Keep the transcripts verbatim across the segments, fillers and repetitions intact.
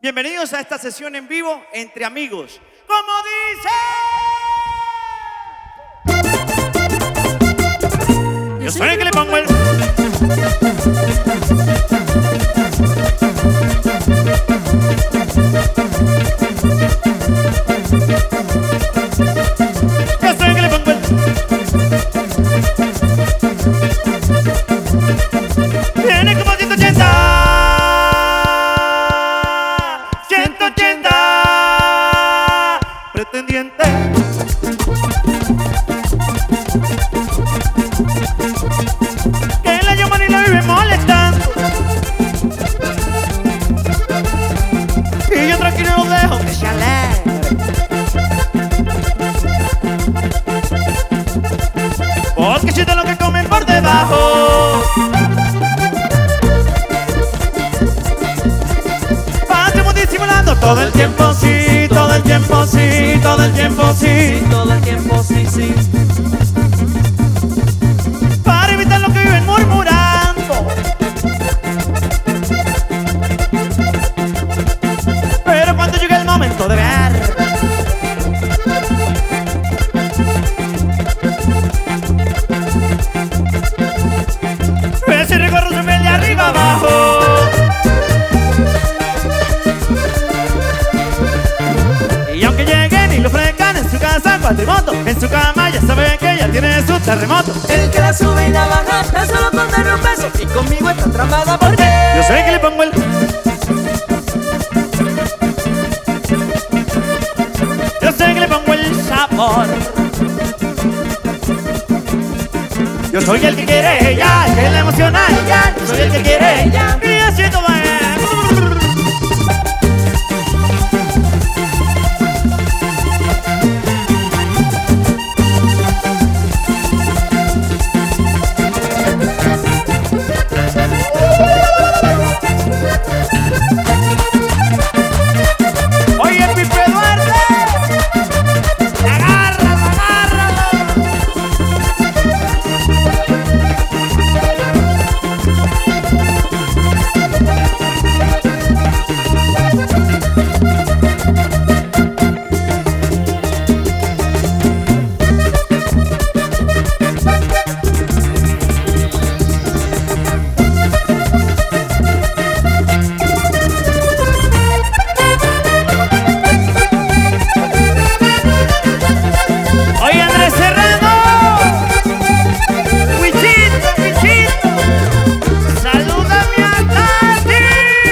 Bienvenidos a esta sesión en vivo entre amigos. ¡Como dice! Yo soy el que le pongo el... Yo soy el que le pongo el... Viene como ciento ochenta. ciento ochenta pretendiente. Que la llaman y la vive molestando. Y yo tranquilo lo dejo que se alegre. Porque siento lo que comen por debajo. Pasemos disimulando todo el tiempo, sí, todo el tiempo, sí, todo el tiempo, sí, todo el tiempo, sí, sí. Para evitar lo que viven murmurando. Pero cuando llegue el momento de ver, ese recorro se ve de arriba abajo. Y aunque lleguen y lo frecan en su casa cuatrimoto, en su cama ya saben que ella tiene su terremoto. El que la sube y la baja tan solo con darle un beso, y conmigo está tramada porque yo sé que le pongo el... Yo sé que le pongo el sabor. Yo soy el que quiere ella, el que la emociona a ella. Yo soy el que quiere ella, y así todo es. Oye, Pipe Duarte, agárralo, agárralo. Oye, Andrés Serrano, Wichito, Wichito, salúdame a Tati.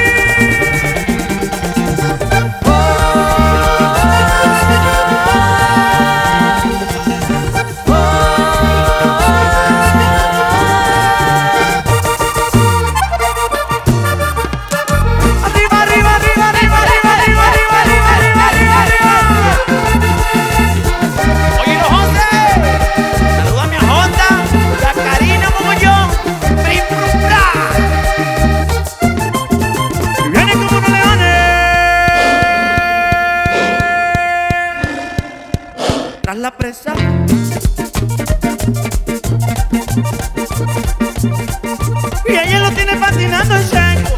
Arriba, arriba, arriba, arriba, arriba, arriba, arriba, arriba, arriba, arriba, arriba. Oye, los Honda, saluda a mi Honda, la Karina Mogollón, prim, prum, bra. Y vienen como unos leones. Tras la presa. Y ella lo tiene fascinando en seco.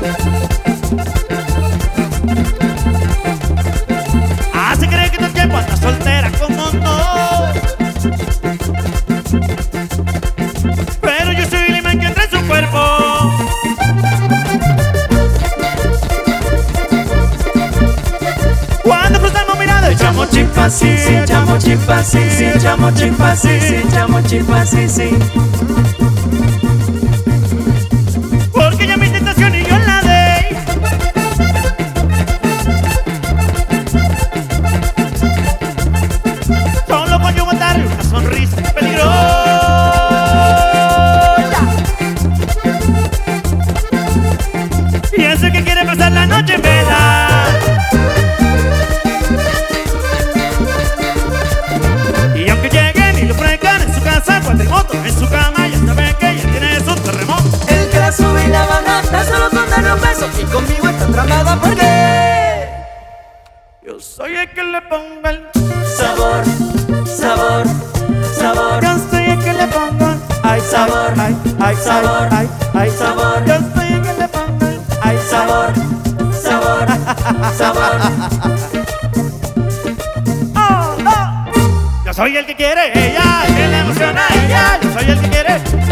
Ah, se cree que todo el tiempo anda soltera, como no. Pero yo soy el imán que entra en su cuerpo. Cuando cruzamos mirada, echamos chispas, sí, sí, echamos chispas, sí, sí, echamos chispas, sí, sí, echamos chispas, sí, sí. porque ella mi tentación y yo la de. Solo con yo darle una sonrisa peligrosa. Y ese que quiere pasar la noche en vela. Y aunque lleguen y lo frecan en su casa cuatrimoto, en su cama ya saben que ella tiene su terremoto. El que la sube y la baja tan solo con darle un beso, y conmigo está tramada porque Yo soy el que le pongo el sabor, sabor, sabor. Yo soy el que le pongo ay sabor, ay, ay, sabor, ay, ay, sabor. Yo soy el que le pongo ay sabor, sabor. sabor. Oh, oh. Yo soy el que quiere ella, el que le emociona a ella. Yo soy el que quiere